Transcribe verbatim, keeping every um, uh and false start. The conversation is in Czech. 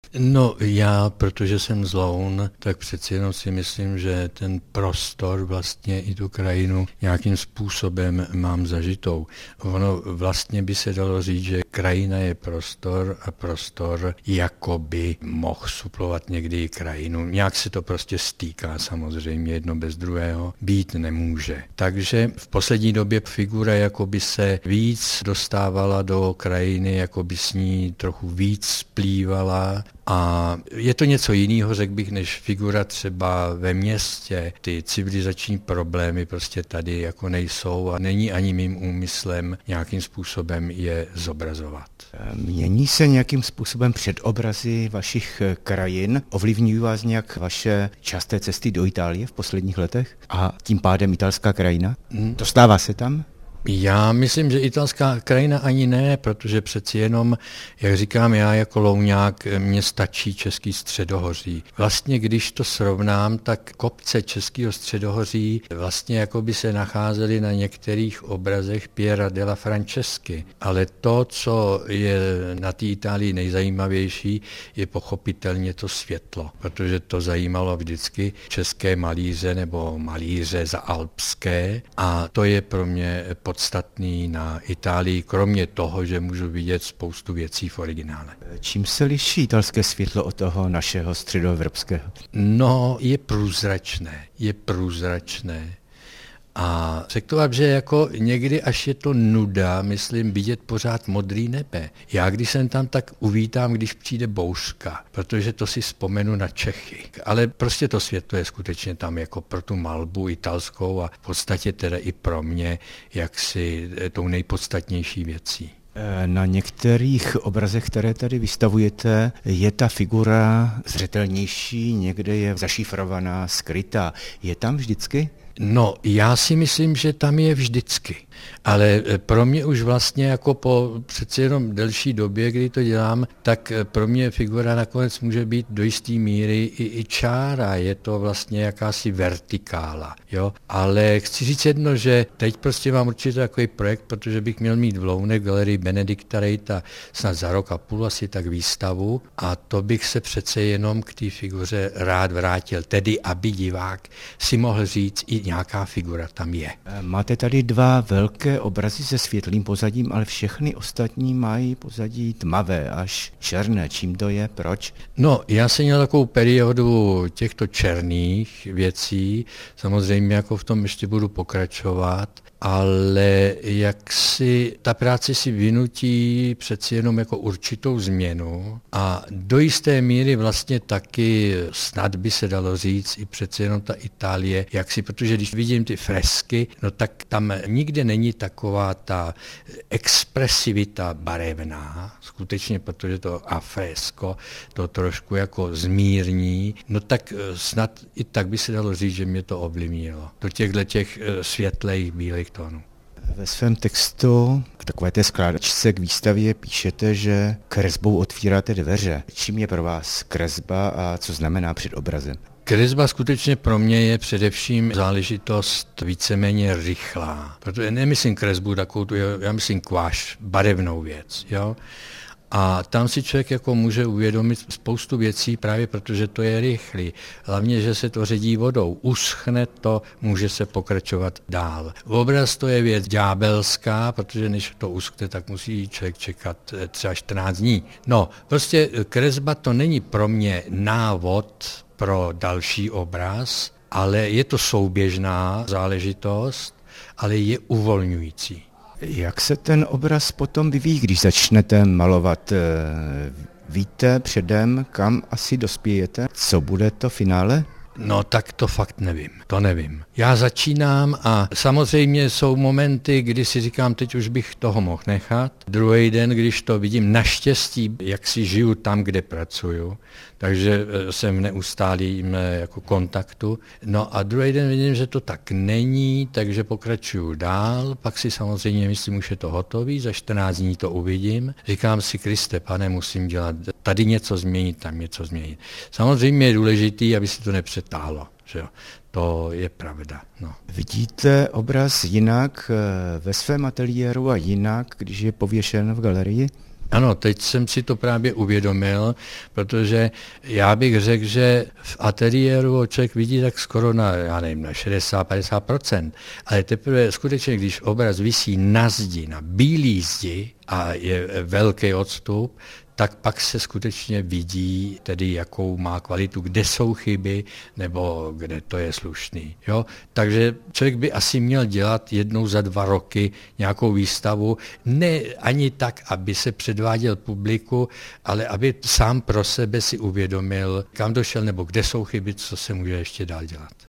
No já, protože jsem z Loun, tak přeci jenom si myslím, že ten prostor vlastně i tu krajinu nějakým způsobem mám zažitou. Ono vlastně by se dalo říct, že krajina je prostor a prostor jakoby mohl suplovat někdy i krajinu. Nějak se to prostě stýká samozřejmě, jedno bez druhého být nemůže. Takže v poslední době figura jakoby se víc dostávala do krajiny, jakoby s ní trochu víc splývala. A je to něco jiného, řekl bych, než figura třeba ve městě. Ty civilizační problémy prostě tady jako nejsou a není ani mým úmyslem nějakým způsobem je zobrazovat. Mění se nějakým způsobem předobrazy vašich krajin? Ovlivňují vás nějak vaše časté cesty do Itálie v posledních letech? A tím pádem italská krajina? Dostává se tam? Já myslím, že italská krajina ani ne, protože přeci jenom, jak říkám já jako louňák, mně stačí Český středohoří. Vlastně když to srovnám, tak kopce Českého středohoří vlastně jako by se nacházely na některých obrazech Piera della Franceschi. Ale to, co je na té Itálii nejzajímavější, je pochopitelně to světlo, protože to zajímalo vždycky české malíře nebo malíře zaalpské a to je pro mě podstatný na Itálii, kromě toho, že můžu vidět spoustu věcí v originále. Čím se liší italské světlo od toho našeho středoevropského? No, je průzračné, je průzračné. A řekl vám, že jako někdy až je to nuda, myslím, vidět pořád modrý nebe. Já když jsem tam, tak uvítám, když přijde bouřka, protože to si vzpomenu na Čechy. Ale prostě to světlo je skutečně tam jako pro tu malbu italskou a v podstatě teda i pro mě jaksi tou nejpodstatnější věcí. Na některých obrazech, které tady vystavujete, je ta figura zřetelnější, někde je zašifrovaná, skrytá. Je tam vždycky? No, já si myslím, že tam je vždycky. Ale pro mě už vlastně jako po přeci jenom delší době, kdy to dělám, tak pro mě figura nakonec může být do jisté míry i, i čára. Je to vlastně jakási vertikála. Jo? Ale chci říct jedno, že teď prostě mám určitě takový projekt, protože bych měl mít v Lounech v galerii Benedikta Reita snad za rok a půl asi tak výstavu a to bych se přece jenom k té figuře rád vrátil. Tedy, aby divák si mohl říct, i nějaká figura tam je. Máte tady dva velké obrazy se světlým pozadím, ale všechny ostatní mají pozadí tmavé až černé. Čím to je? Proč? No, já jsem měl takovou periodu těchto černých věcí, samozřejmě jako v tom ještě budu pokračovat, ale jak si ta práce si vynutí přeci jenom jako určitou změnu a do jisté míry vlastně taky snad by se dalo říct i přeci jenom ta Itálie, jak si, protože když vidím ty fresky, no tak tam nikde není taková ta expresivita barevná, skutečně, protože to afresko to trošku jako zmírní, no tak snad i tak by se dalo říct, že mě to ovlivnilo do těchto těch světlejch bílých tónů. Ve svém textu k takové té skládačce k výstavě píšete, že kresbou otvíráte dveře. Čím je pro vás kresba a co znamená před obrazem? Kresba skutečně pro mě je především záležitost víceméně rychlá. Protože nemyslím kresbu takovou, já myslím kváš, barevnou věc. Jo? A tam si člověk jako může uvědomit spoustu věcí právě protože to je rychlý. Hlavně, že se to ředí vodou. Uschne to, může se pokračovat dál. Obraz to je věc ďábelská, protože než to uschne, tak musí člověk čekat třeba čtrnáct dní. No, prostě kresba to není pro mě návod pro další obraz, ale je to souběžná záležitost, ale je uvolňující. Jak se ten obraz potom vyvíjí, když začnete malovat? Víte předem, kam asi dospějete? Co bude to finále? No tak to fakt nevím, to nevím. Já začínám a samozřejmě jsou momenty, kdy si říkám, teď už bych toho mohl nechat. Druhý den, když to vidím, naštěstí, jak si žiju tam, kde pracuju, takže jsem v neustálým jako kontaktu. No a druhý den vidím, že to tak není, takže pokračuju dál, pak si samozřejmě myslím, už je to hotový, za čtrnáct dní to uvidím. Říkám si, Kriste, pane, musím dělat tady něco změnit, tam něco změnit. Samozřejmě je důležitý, aby se to nepřetáhlo, že jo. To je pravda. No. Vidíte obraz jinak ve svém ateliéru a jinak, když je pověšen v galerii? Ano, teď jsem si to právě uvědomil, protože já bych řekl, že v ateliéru člověk vidí tak skoro na, já nevím, na šedesát až padesát procent, ale teprve skutečně, když obraz visí na zdi, na bílý zdi a je velký odstup, tak pak se skutečně vidí, tedy jakou má kvalitu, kde jsou chyby, nebo kde to je slušný. Jo? Takže člověk by asi měl dělat jednou za dva roky nějakou výstavu, ne ani tak, aby se předváděl publiku, ale aby sám pro sebe si uvědomil, kam došel, nebo kde jsou chyby, co se může ještě dál dělat.